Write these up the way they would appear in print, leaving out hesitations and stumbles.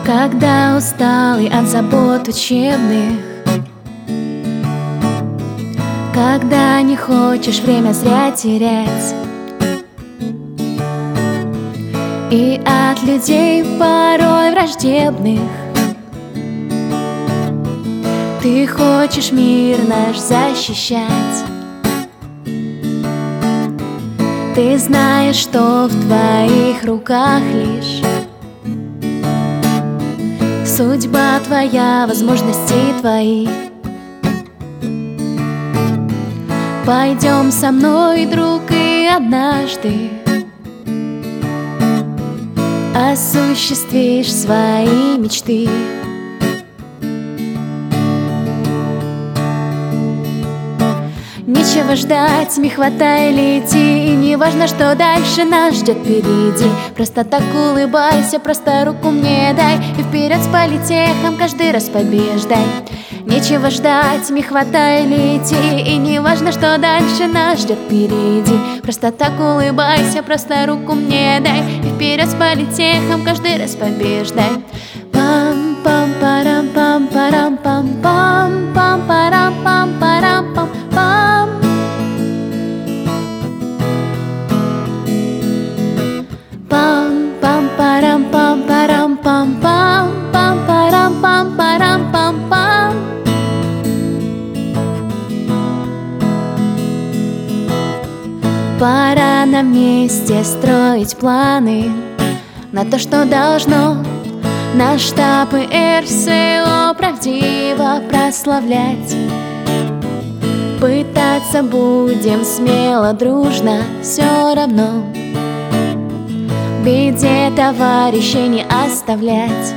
Когда усталый от забот учебных, когда не хочешь время зря терять, и от людей порой враждебных ты хочешь мир наш защищать. Ты знаешь, что в твоих руках лишь судьба твоя, возможности твои. Пойдем со мной, друг, и однажды осуществишь свои мечты. Нечего ждать, не хватай, лети. И не важно, что дальше нас ждет впереди. Просто так улыбайся, просто руку мне дай, и вперед с политехом каждый раз побеждай. Нечего ждать, не хватай, лети. И не важно, что дальше нас ждет впереди. Просто так улыбайся, просто руку мне дай, и вперед с политехом каждый раз побеждай. Пам-пам-парам-пам-парам-пам-пам, пам-парам-пам-парам-пам-пам. Пам-пам-парам-пам-парам-пам-пам, пам-парам-пам-парам-пам-пам. Пора нам вместе строить планы на то, что должно наш штаб и РСО правдиво прославлять. Пытаться будем смело, дружно, все равно в беде товарищей не оставлять.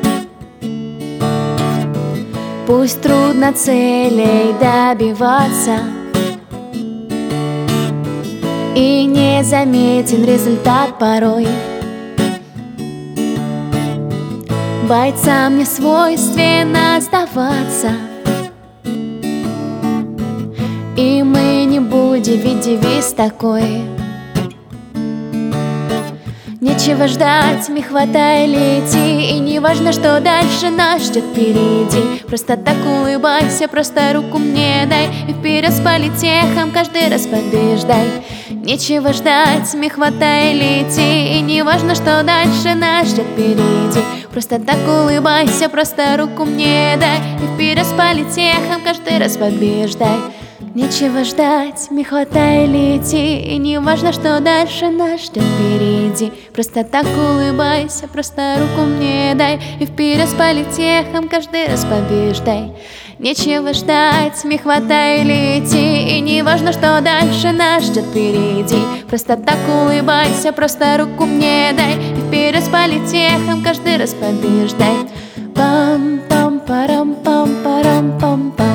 Пусть трудно целей добиваться, и не заметен результат порой. Бойцам не свойственно сдаваться, и мы не будем, ведь девиз такой. Нечего ждать, не хватай, лети. И не важно, что дальше нас ждет впереди. Просто так улыбайся, просто руку мне дай, и вперед с политехом каждый раз побеждай. Нечего ждать, не хватай, лети. И не важно, что дальше нас ждет впереди. Просто так улыбайся, просто руку мне дай, и вперед с политехом каждый раз побеждай. Нечего ждать, не хватай, лети. И не важно, что дальше нас ждет впереди. Просто так улыбайся, просто руку мне дай, и вперед с политехом каждый раз побеждай. Нечего ждать, не хватай, лети. И не важно, что дальше нас ждет впереди. Просто так улыбайся, просто руку мне дай, и вперед с политехом каждый раз побеждай. Пам-пам-парам-пам-парам-пам-пам.